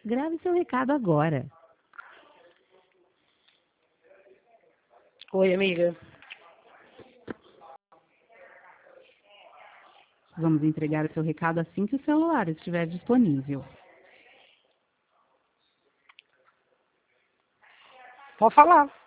Grave seu recado agora. Oi, amiga. Vamos entregar o seu recado assim que o celular estiver disponível. Pode falar.